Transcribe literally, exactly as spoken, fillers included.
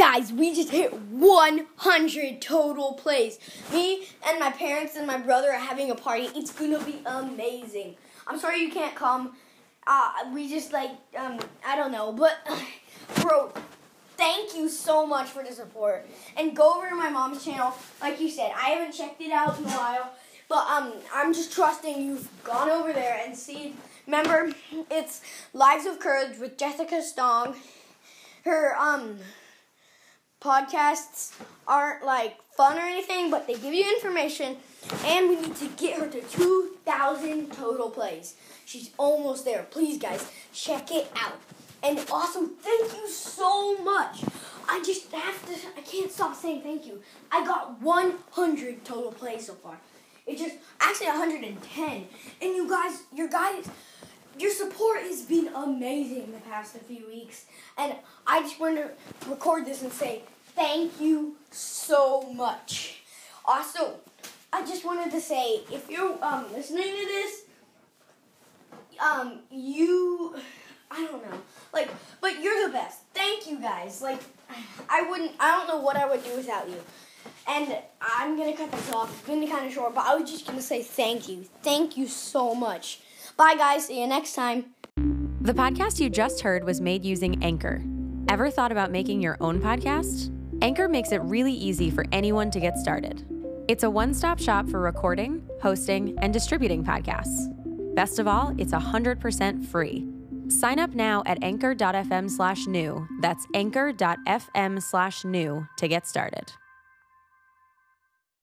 Guys, we just hit one hundred total plays. Me and my parents and my brother are having a party. It's going to be amazing. I'm sorry you can't come. Uh, we just like, um, I don't know. But, bro, thank you so much for the support. And go over to my mom's channel. Like you said, I haven't checked it out in a while. But um, I'm just trusting you've gone over there and seen. Remember, it's Lives of Courage with Jessica Stong. Her, um... podcasts aren't like fun or anything, but they give you information, and we need to get her to two thousand total plays. She's almost there. Please, guys, check it out. And also, thank you so much. I just have to, I can't stop saying thank you. I got one hundred total plays so far. It's just, actually one hundred ten. And you guys, your guys, your support has been amazing the past few weeks. And I just wanted to record this and say thank you so much. Also, I just wanted to say, if you're um, listening to this, um, you, I don't know, like, but you're the best. Thank you, guys. Like, I wouldn't, I don't know what I would do without you. And I'm going to cut this off. It's been kind of short, but I was just going to say thank you. Thank you so much. Bye, guys. See you next time. The podcast you just heard was made using Anchor. Ever thought about making your own podcast? Anchor makes it really easy for anyone to get started. It's a one-stop shop for recording, hosting, and distributing podcasts. Best of all, it's one hundred percent free. Sign up now at anchor.fm slash new. That's anchor.fm slash new to get started.